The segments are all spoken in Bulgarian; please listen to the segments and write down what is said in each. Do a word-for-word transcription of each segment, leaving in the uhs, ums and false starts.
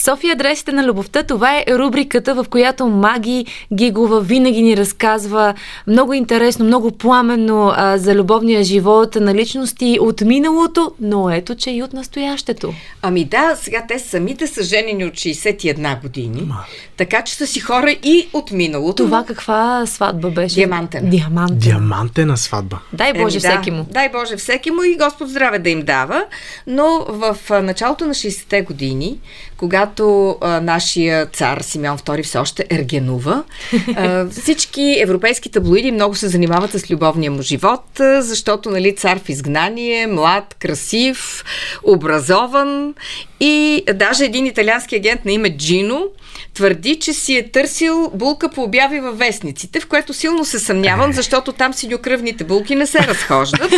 София, адресите на любовта, това е рубриката, в която Маги Гигова винаги ни разказва много интересно, много пламенно а, за любовния живот на личности от миналото, но ето, че и от настоящето. Ами да, сега те самите са женени от шейсет и една години, Ма. така че са си хора и от миналото. Това каква сватба беше? Диамантена. Диамантена. Диамантена сватба. Дай Боже Еми, всеки да, му. Дай Боже всеки му и Господ здраве да им дава. Но в началото на шейсетте години, когато а, нашия цар Симеон втори все още ергенува, а, всички европейски таблоиди много се занимават с любовния му живот, а, защото, нали, цар в изгнание, млад, красив, образован и даже един италиански агент на име Джино твърди, че си е търсил булка по обяви във вестниците, в което силно се съмнявам, защото там синьокръвните булки не се разхождат.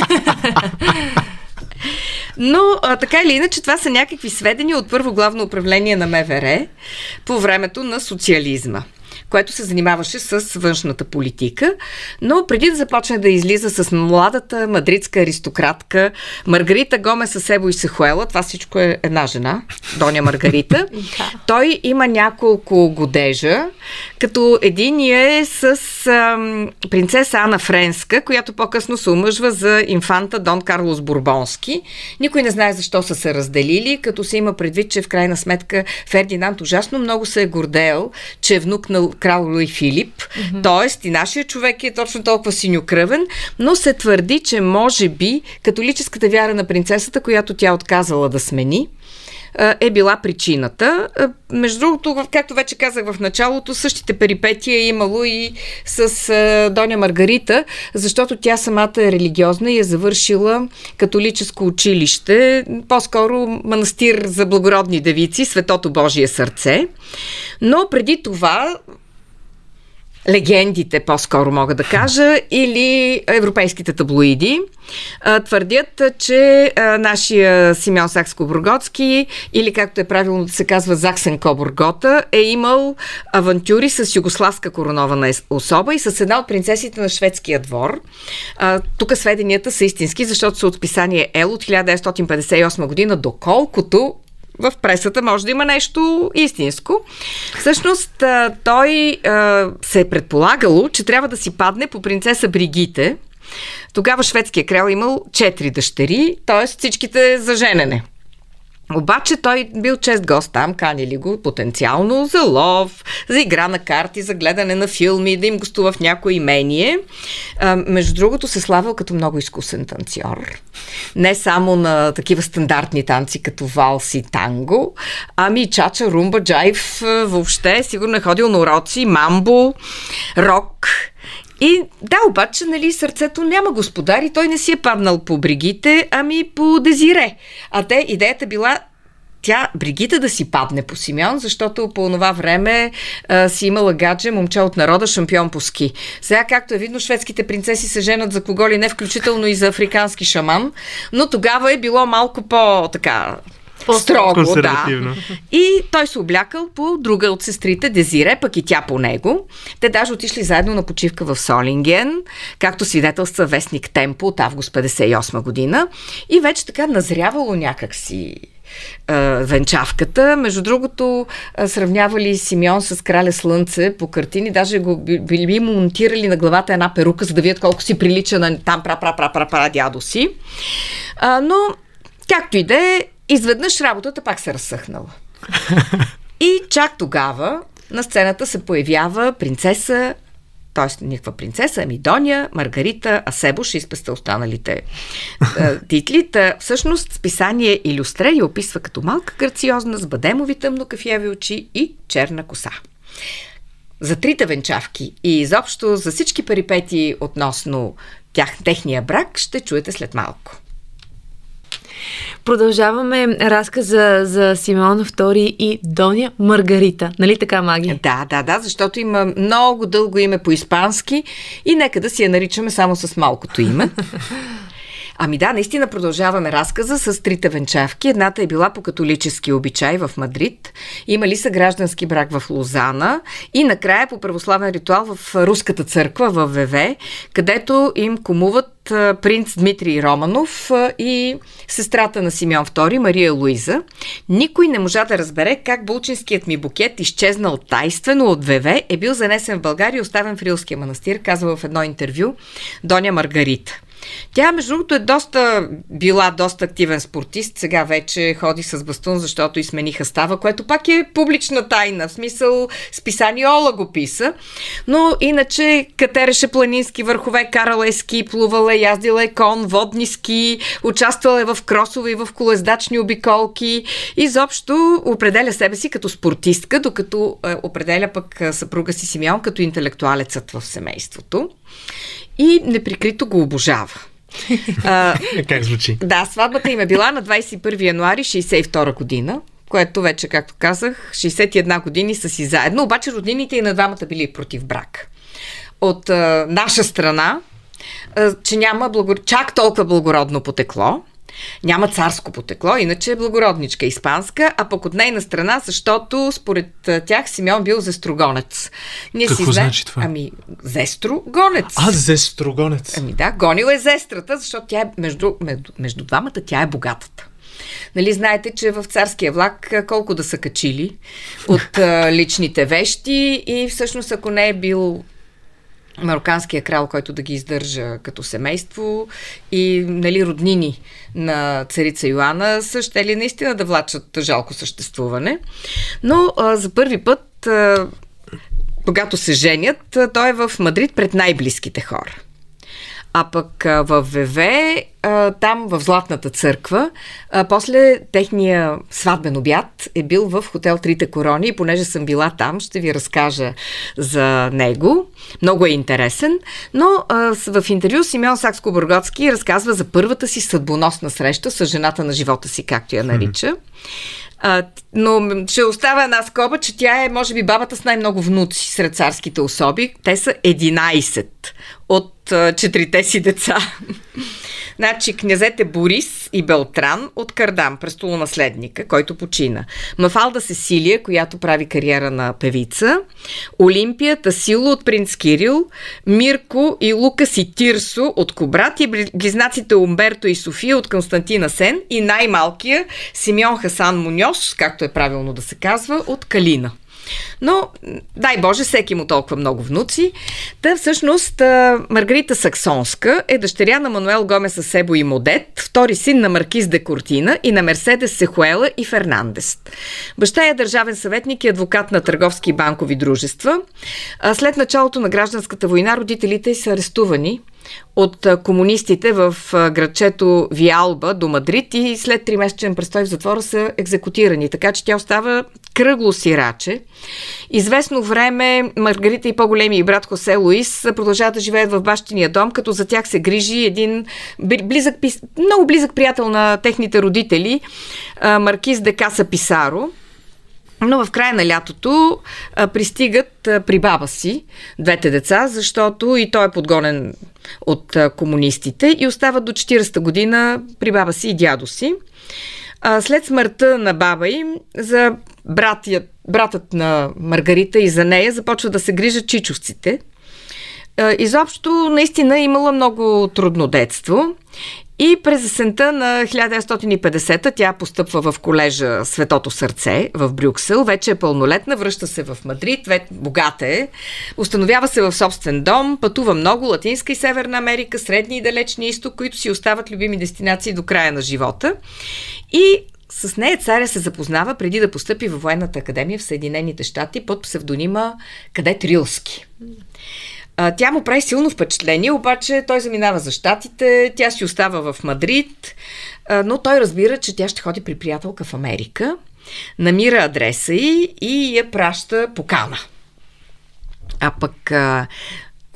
Но а, така или иначе, това са някакви сведения от първо главно управление на МВР по времето на социализма, което се занимаваше с външната политика, но преди да започне да излиза с младата мадридска аристократка Маргарита Гомес Асебо и Сехуела, това всичко е една жена, Доня Маргарита, той има няколко годежа, като единия е с ам, принцеса Ана Френска, която по-късно се омъжва за инфанта Дон Карлос Бурбонски. Никой не знае защо са се разделили, като се има предвид, че в крайна сметка Фердинанд ужасно много се е гордеел, че е внук на крал Луи Филип, mm-hmm. т.е. и нашия човек е точно толкова синьокръвен, но се твърди, че може би католическата вяра на принцесата, която тя отказала да смени, е била причината. Между другото, както вече казах в началото, същите перипетии е имало и с Доня Маргарита, защото тя самата е религиозна и е завършила католическо училище, по-скоро манастир за благородни девици, Светото Божие сърце. Но преди това легендите, по-скоро мога да кажа, или европейските таблоиди а, твърдят, че а, нашия Симеон Сакскобурготски, или както е правилно да се казва Заксен Кобургота, е имал авантюри с югославска коронована особа и с една от принцесите на шведския двор. А, тук сведенията са истински, защото са от писание Ел от хиляда деветстотин петдесет и осма година, доколкото в пресата може да има нещо истинско. Всъщност, той се е предполагало, че трябва да си падне по принцеса Бригите. Тогава шведския крал имал четири дъщери, т.е. всичките за женене. Обаче той бил чест гост там, канили го потенциално за лов, за игра на карти, за гледане на филми, да им гостува в някое имение. А, между другото се славил като много изкусен танцор. Не само на такива стандартни танци като валс и танго, ами и чача, румба, джайв, въобще сигурно е ходил на уроци, мамбо, рок. И да, обаче, нали, сърцето няма господари, той не си е паднал по Бригите, ами по Дезире. А те, идеята била тя, Бригита, да си падне по Симеон, защото по това време а, си имала гадже, момче от народа, шампион по ски. Сега, както е видно, шведските принцеси се женат за кого ли не, включително и за африкански шаман, но тогава е било малко по-така строго, да. И той се облякал по друга от сестрите, Дезире, пък и тя по него. Те даже отишли заедно на почивка в Солинген, както свидетелства вестник Темпо от август петдесет и осма година. И вече така назрявало някакси венчавката. Между другото, сравнявали Симеон с Краля Слънце по картини, даже го били му монтирали на главата една перука, за да видят колко си прилича на там пра-пра-пра-пра дядо си. А, но, както и да е, изведнъж работата пак се разсъхнала. И чак тогава на сцената се появява принцеса, т.е. никаква принцеса, ами Доня Маргарита Асебо, ще изпеста останалите е, титли. Та, всъщност списание Илюстре я описва като малка грациозна с бадемови тъмнокафяви очи и черна коса. За трите венчавки и изобщо за всички перипетии относно тях, техния брак ще чуете след малко. Продължаваме разказа за Симеон втори и Доня Маргарита. Нали така, Маги? Да, да, да, защото има много дълго име по испански и нека да си я наричаме само с малкото име. Ами да, наистина продължаваме разказа с трите венчавки. Едната е била по католически обичай в Мадрид, имали са граждански брак в Лозана и накрая по православен ритуал в Руската църква в ВВ, където им кумуват принц Дмитрий Романов и сестрата на Симеон Втори, Мария Луиза. Никой не можа да разбере как булчинският ми букет, изчезнал тайствено от ВВ, е бил занесен в България и оставен в Рилския манастир, казва в едно интервю Доня Маргарита. Тя, между другото, е доста била доста активен спортист. Сега вече ходи с бастун, защото и смениха става, което пак е публична тайна. В смисъл, списание Ола го писа. Но иначе катереше планински върхове, карала е ски, плувала е, яздила е кон, водни ски, участвала е в кросове и в колездачни обиколки. Изобщо определя себе си като спортистка, докато е, определя пък съпруга си Симеон като интелектуалецът в семейството. И неприкрито го обожава. А, как звучи? Да, сватбата им е била на двадесет и първи януари шейсет и втора година, което вече, както казах, шейсет и една години са си заедно, обаче роднините и на двамата били против брак. От а, наша страна, а, че няма благор... чак толкова благородно потекло, няма царско потекло, иначе е благородничка испанска, а пък от нейна страна, защото според тях Симеон бил зестрогонец. Ние Какво си значи това? Ами, зестрогонец. А, зестрогонец. Ами да, гонил е зестрата, защото тя е между, между, между двамата, тя е богатата. Нали, знаете, че в царския влак колко да са качили от а, личните вещи и всъщност ако не е бил мароканския крал, който да ги издържа като семейство и, нали, роднини на царица Йоана, са щели наистина да влачат жалко съществуване. Но а, за първи път, а, когато се женят, а, той е в Мадрид пред най-близките хора. А пък а, в ВВ, а, там в Златната църква, а, после техния сватбен обяд е бил в хотел Трите корони и понеже съм била там, ще ви разкажа за него. Много е интересен, но а, в интервю Симеон Сакскобургготски разказва за първата си съдбоносна среща с жената на живота си, както я нарича. А, но ще оставя една скоба, че тя е, може би, бабата с най-много внуци сред царските особи. Те са единайсет от а, четирите си деца. Значи, князете Борис и Белтран от Кардам, престолонаследника, който почина. Мафалда Сесилия, която прави кариера на певица. Олимпия Тасило от принц Кирил. Мирко и Лукас и Тирсо от Кобрат и близнаците Умберто и София от Константина Сен и най-малкия Симеон Хасан Муньос, както е правилно да се казва, от Калина. Но, дай Боже, всеки му толкова много внуци. Та всъщност Маргарита Саксонска е дъщеря на Мануел Гомес Асебо и Модет, втори син на маркиз де Кортина и на Мерседес Сехуела и Фернандес. Баща е държавен съветник и адвокат на търговски и банкови дружества. След началото на гражданската война родителите са арестувани от комунистите в градчето Виалба до Мадрид и след тримесечен престой в затвора са екзекутирани, така че тя остава кръгло сираче. Известно време Маргарита и по-големия брат Хосе Луис продължават да живеят в бащиния дом, като за тях се грижи един близък, много близък приятел на техните родители, маркиз де Каса Писаро. Но в края на лятото а, пристигат а, при баба си двете деца, защото и той е подгонен от а, комунистите и остават до четиридесета година при баба си и дядо си. А, след смъртта на баба им, за братия, братът на Маргарита и за нея започва да се грижат чичовците. А, изобщо, наистина имала много трудно детство. И през есента на хиляда деветстотин и петдесета тя постъпва в колежа Светото сърце в Брюксел. Вече е пълнолетна, връща се в Мадрид, вече богата е. Установява се в собствен дом, пътува много Латинска и Северна Америка, Средния и Далечния изток, които си остават любими дестинации до края на живота. И с нея царя се запознава преди да постъпи във военната академия в Съединените щати под псевдонима Кадет Рилски. Тя му прави силно впечатление, обаче той заминава за щатите, тя си остава в Мадрид, но той разбира, че тя ще ходи при приятелка в Америка, намира адреса й и я праща покана. А пък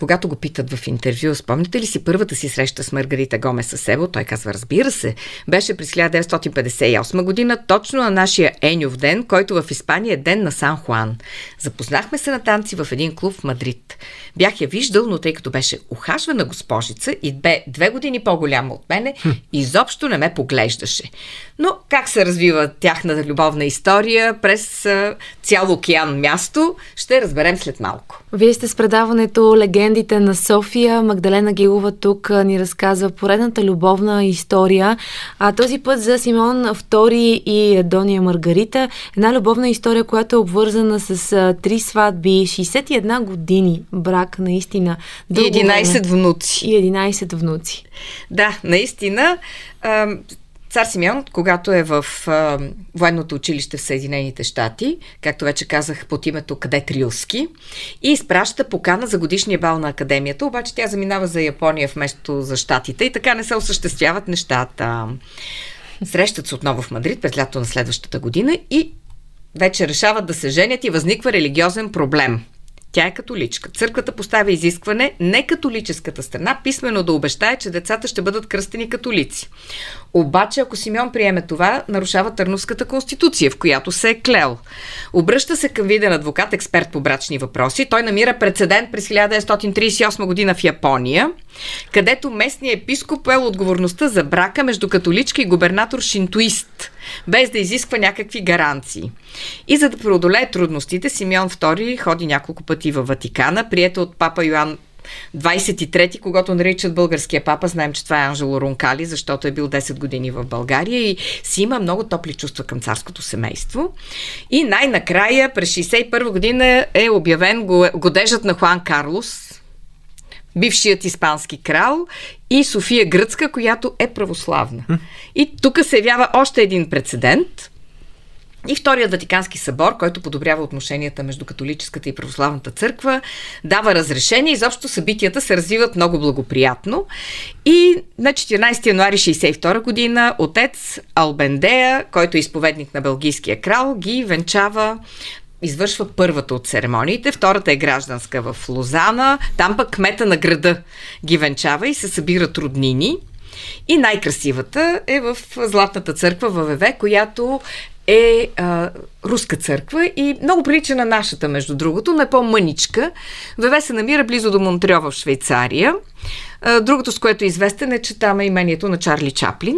когато го питат в интервю, спомняте ли си първата си среща с Маргарита Гомес Асебо, той казва, разбира се, беше през хиляда деветстотин петдесет и осма година, точно на нашия Еньов ден, който в Испания е ден на Сан Хуан. Запознахме се на танци в един клуб в Мадрид. Бях я виждал, но тъй като беше ухажвана госпожица и бе две години по-голяма от мене, изобщо не ме поглеждаше. Но как се развива тяхната любовна история през а, цял океан място, ще разберем след малко. Вие сте с предаването Легендите на София. Магдалена Гилова тук ни разказва поредната любовна история. А този път за Симеон Втори и Дония Маргарита. Една любовна история, която е обвързана с а, три сватби, шейсет и една години брак, наистина. И единайсет внуци. И единайсет внуци. Да, наистина. А, Цар Симеон, когато е в а, военното училище в Съединените щати, както вече казах под името Кадет Рилски, и изпраща покана за годишния бал на академията, обаче тя заминава за Япония вместо за щатите и така не се осъществяват нещата. Срещат се отново в Мадрид през лято на следващата година и вече решават да се женят и възниква религиозен проблем. Тя е католичка. Църквата поставя изискване не католическата страна писмено да обещае, че децата ще бъдат кръстени католици. Обаче, ако Симеон приеме това, нарушава Търновската конституция, в която се е клел. Обръща се към виден адвокат, експерт по брачни въпроси. Той намира прецедент през хиляда деветстотин тридесет и осма година в Япония, където местният епископ поел отговорността за брака между католичка и губернатор шинтуист, без да изисква някакви гаранции. И за да преодолее трудностите, Симеон Втори ходи няколко пъти във Ватикана, приета от папа Йоан двайсет и трети, когато наричат българския папа. Знаем, че това е Анжело Ронкали, защото е бил десет години в България и си има много топли чувства към царското семейство. И най-накрая, през шейсет и първа година е обявен годежът на Хуан Карлос, бившият испански крал, и София Гръцка, която е православна. И тук се явява още един прецедент. И Вторият Ватикански събор, който подобрява отношенията между католическата и православната църква, дава разрешение. Изобщо събитията се развиват много благоприятно. И на четиринайсети януари шейсет и втора година отец Албендея, който е изповедник на белгийския крал, ги венчава, извършва първата от церемониите, втората е гражданска в Лозана, там пък кмета на града ги венчава и се събират роднини. И най-красивата е в Златната църква във Веве, която е а, руска църква и много прилича на нашата, между другото, но е по-мъничка. Веве се намира близо до Монтрео в Швейцария. А, другото, с което е известен, е, че там е имението на Чарли Чаплин.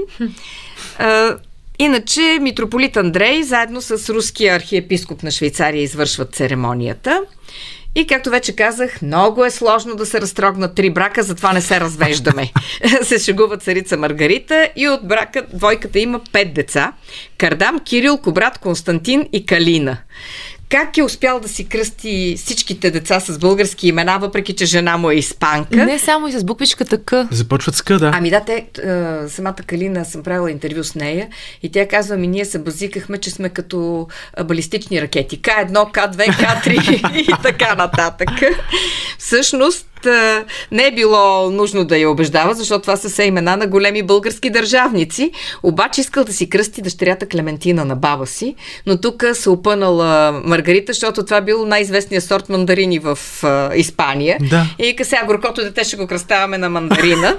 А, Иначе митрополит Андрей заедно с руския архиепископ на Швейцария извършват церемонията. И както вече казах, много е сложно да се разтрогнат три брака, затова не се развеждаме. Се шегува царица Маргарита и от брака двойката има пет деца. Кардам, Кирил, Кобрат, Константин и Калина. Как е успял да си кръсти всичките деца с български имена, въпреки че жена му е испанка? Не само и с буквичката К. Започват с К, да. Ами да, те, самата Калина, съм правила интервю с нея и тя казва ми, ние се базикахме, че сме като балистични ракети. К едно, К две, К три и така нататък. Всъщност, не е било нужно да я убеждава, защото това са все имена на големи български държавници. Обаче искал да си кръсти дъщерята Клементина на баба си, но тук се опънала Маргарита, защото това бил най-известният сорт мандарини в а, Испания. Да. И вика, сега горкото дете ще го кръставаме на мандарина.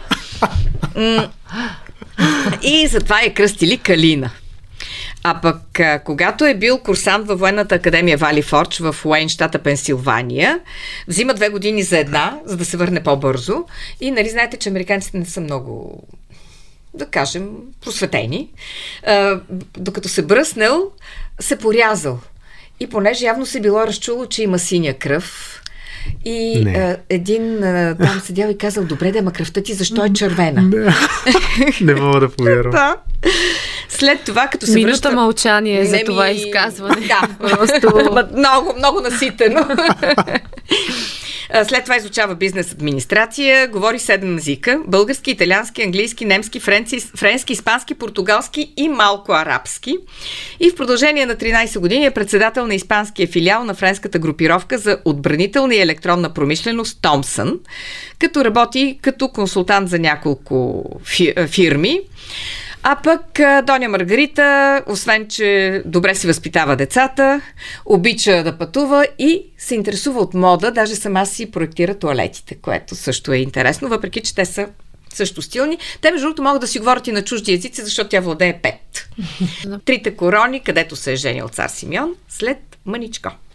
И затова е кръстили Калина. А пък, а, когато е бил курсант във военната академия Вали Фордж в Уейн, щата Пенсилвания, взима две години за една, за да се върне по-бързо. И, нали, знаете, че американците не са много, да кажем, просветени. А, докато се бръснел, се порязал. И понеже явно се било разчуло, че има синя кръв, и а, един а, там седял и казал, добре, да, ама кръвта ти защо е червена? Не, не мога да повярвам. Да. След това, като се Минута връща... мълчание Не за ми... това изказване. Да, Просто... много, много наситено. След това изучава бизнес администрация, говори седем езика: български, италиански, английски, немски, френци, френски, испански, португалски и малко арабски. И в продължение на тринайсет години е председател на испанския филиал на френската групировка за отбранителна и електронна промишленост Томсън, като работи като консултант за няколко фирми. А пък Доня Маргарита, освен че добре си възпитава децата, обича да пътува и се интересува от мода, даже сама си проектира тоалетите, което също е интересно, въпреки че те са също стилни. Те, между другото, могат да си говорят и на чужди езици, защото тя владее пет. Трите корони, където се е женил цар Симеон, след мъничко.